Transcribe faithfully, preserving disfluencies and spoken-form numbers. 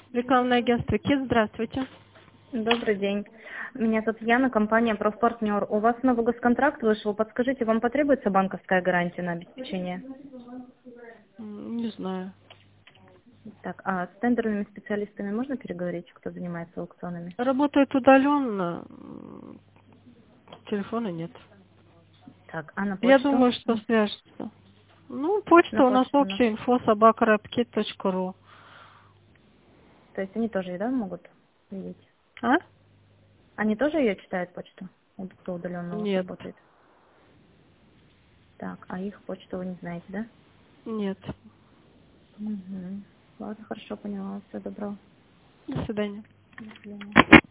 Рекламное агентство КИД, здравствуйте. Добрый день. Меня зовут Яна, компания «Профпартнер». У вас новый госконтракт вышел. Подскажите, вам потребуется банковская гарантия на обеспечение? М, Не знаю. Так, а с тендерными специалистами можно переговорить, кто занимается аукционами? Работает удаленно, м, телефона нет. Так, а на Я почту? думаю, что свяжется. Ну, почта На у нас почту. на- общая, инфо собака рабкит точка ру. То есть они тоже, да, могут видеть? А? Они тоже ее читают, почту? Вот кто удаленно у вас Нет. работает? Так, а их почту вы не знаете, да? Нет. Угу. Ладно, хорошо, поняла. Всего доброго. До свидания. До свидания.